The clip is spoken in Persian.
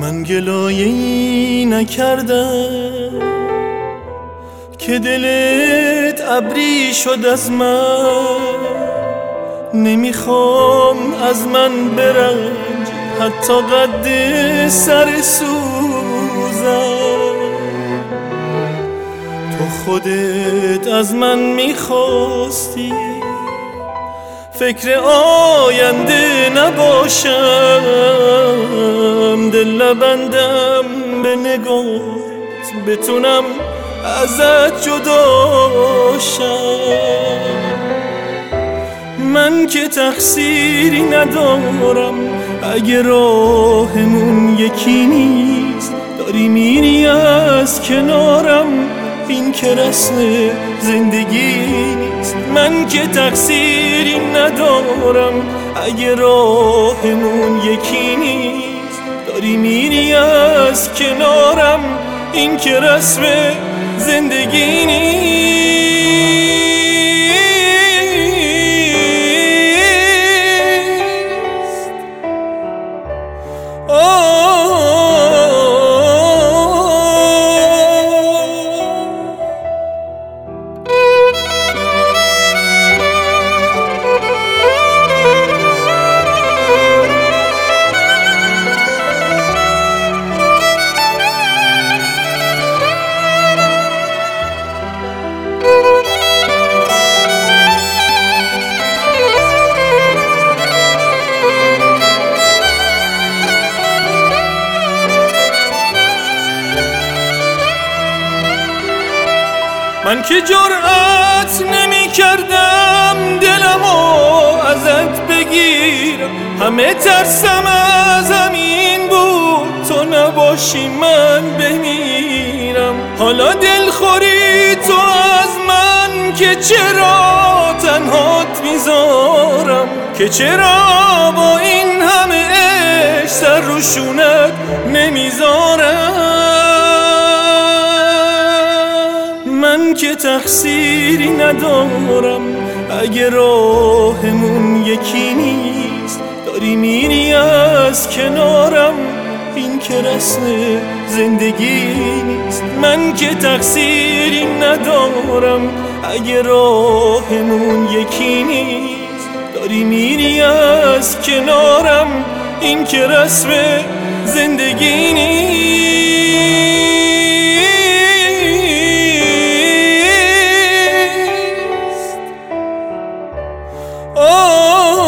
من گلایه‌ای نکردم که دلت ابری شد از من. نمیخوام از من برنج حتی قد سر سوزم. تو خودت از من میخواستی فکر آینده نباشم. دل نبندم به نگات بتونم ازت جداشم. من که تقصیری ندارم اگه راهمون یکی نیست. داری میری از کنارم این که رسم زندگی نیست. من که تقصیری ندارم اگه راهمون یکی نیست. داری میری از کنارم این که رسم زندگی نیست. من که جرأت نمی کردم دلمو ازت بگیرم. همه ترسم از همین بود تو نباشی من بمیرم. حالا دلخوری تو از من که چرا تنهات میذارم. که چرا با این همه عشق سر رو شونت نمیذارم. من که تقصیری ندارم اگه راهمون یکی نیست. داری میری از کنارم این که رسم زندگی نیست. من که تقصیری ندارم اگه راهمون یکی نیست. داری میری از کنارم این که رسم زندگی نیست. Oh